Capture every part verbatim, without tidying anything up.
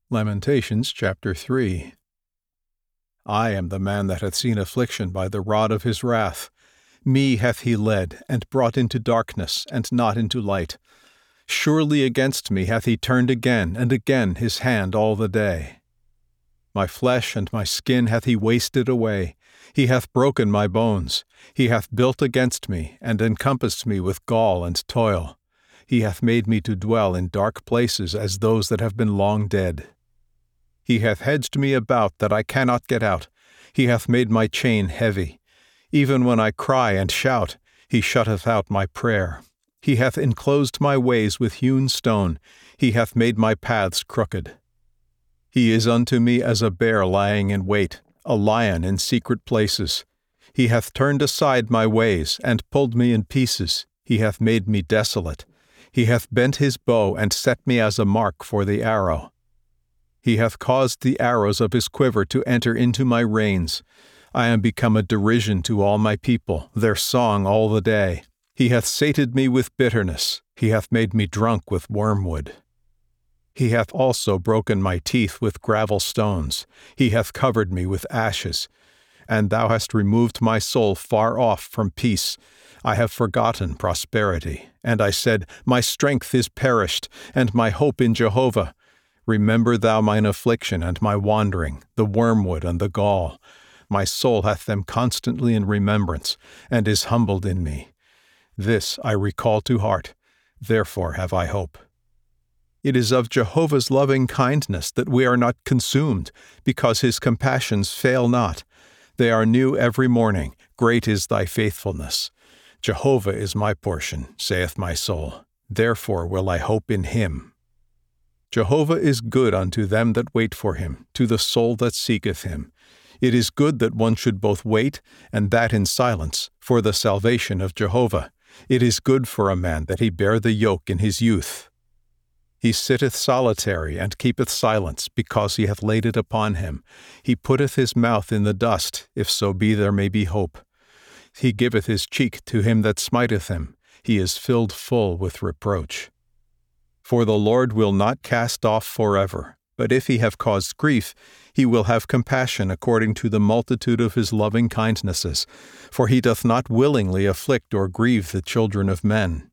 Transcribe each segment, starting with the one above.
Lamentations chapter three. I am the man that hath seen affliction by the rod of his wrath. Me hath he led, and brought into darkness, and not into light. Surely against me hath he turned again and again his hand all the day. My flesh and my skin hath he wasted away. He hath broken my bones. He hath built against me, and encompassed me with gall and toil. He hath made me to dwell in dark places as those that have been long dead. He hath hedged me about that I cannot get out. He hath made my chain heavy. Even when I cry and shout, he shutteth out my prayer. He hath enclosed my ways with hewn stone. He hath made my paths crooked. He is unto me as a bear lying in wait, a lion in secret places. He hath turned aside my ways, and pulled me in pieces. He hath made me desolate. He hath bent his bow, and set me as a mark for the arrow. He hath caused the arrows of his quiver to enter into my reins. I am become a derision to all my people, their song all the day. He hath sated me with bitterness. He hath made me drunk with wormwood. He hath also broken my teeth with gravel stones. He hath covered me with ashes. And thou hast removed my soul far off from peace. I have forgotten prosperity. And I said, My strength is perished, and my hope in Jehovah. Remember thou mine affliction and my wandering, the wormwood and the gall. My soul hath them constantly in remembrance, and is humbled in me. This I recall to heart, therefore have I hope. It is of Jehovah's loving kindness that we are not consumed, because his compassions fail not. They are new every morning. Great is thy faithfulness. Jehovah is my portion, saith my soul. Therefore will I hope in him. Jehovah is good unto them that wait for him, to the soul that seeketh him. It is good that one should both wait, and that in silence, for the salvation of Jehovah. It is good for a man that he bear the yoke in his youth. He sitteth solitary, and keepeth silence, because he hath laid it upon him. He putteth his mouth in the dust, if so be there may be hope. He giveth his cheek to him that smiteth him. He is filled full with reproach. For the Lord will not cast off forever, but if he have caused grief, he will have compassion according to the multitude of his loving kindnesses, for he doth not willingly afflict or grieve the children of men.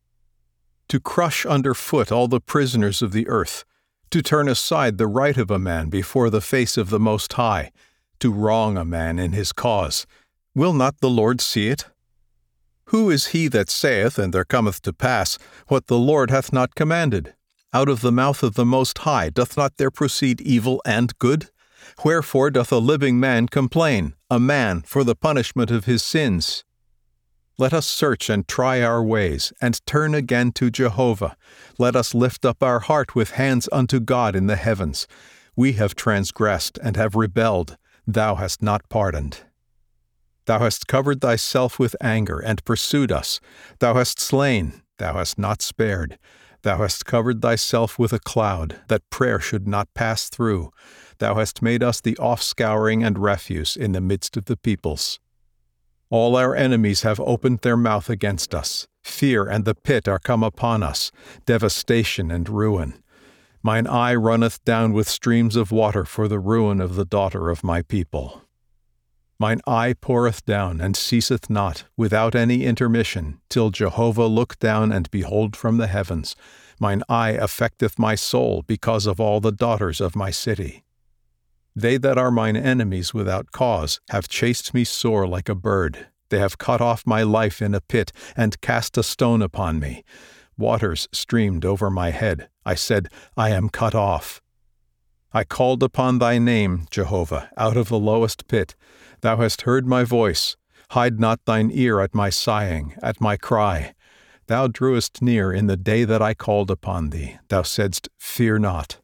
To crush under foot all the prisoners of the earth, to turn aside the right of a man before the face of the Most High, to wrong a man in his cause, will not the Lord see it? Who is he that saith, and there cometh to pass, what the Lord hath not commanded? Out of the mouth of the Most High doth not there proceed evil and good? Wherefore doth a living man complain, a man for the punishment of his sins? Let us search and try our ways, and turn again to Jehovah. Let us lift up our heart with hands unto God in the heavens. We have transgressed and have rebelled. Thou hast not pardoned. Thou hast covered thyself with anger, and pursued us. Thou hast slain, thou hast not spared. Thou hast covered thyself with a cloud, that prayer should not pass through. Thou hast made us the offscouring and refuse in the midst of the peoples. All our enemies have opened their mouth against us. Fear and the pit are come upon us, devastation and ruin. Mine eye runneth down with streams of water for the ruin of the daughter of my people. Mine eye poureth down, and ceaseth not, without any intermission, till Jehovah look down and behold from the heavens. Mine eye affecteth my soul, because of all the daughters of my city. They that are mine enemies without cause have chased me sore like a bird. They have cut off my life in a pit, and cast a stone upon me. Waters streamed over my head. I said, I am cut off. I called upon thy name, Jehovah, out of the lowest pit. Thou hast heard my voice. Hide not thine ear at my sighing, at my cry. Thou drewest near in the day that I called upon thee. Thou saidst, Fear not.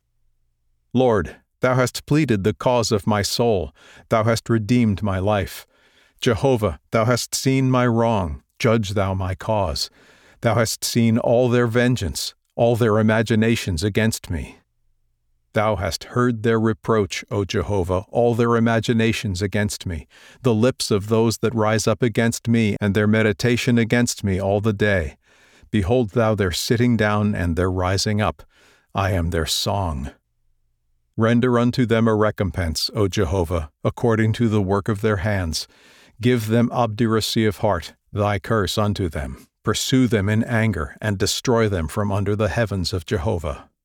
Lord, thou hast pleaded the cause of my soul. Thou hast redeemed my life. Jehovah, thou hast seen my wrong. Judge thou my cause. Thou hast seen all their vengeance, all their imaginations against me. Thou hast heard their reproach, O Jehovah, all their imaginations against me, the lips of those that rise up against me, and their meditation against me all the day. Behold thou their sitting down and their rising up. I am their song. Render unto them a recompense, O Jehovah, according to the work of their hands. Give them obduracy of heart, thy curse unto them. Pursue them in anger, and destroy them from under the heavens of Jehovah.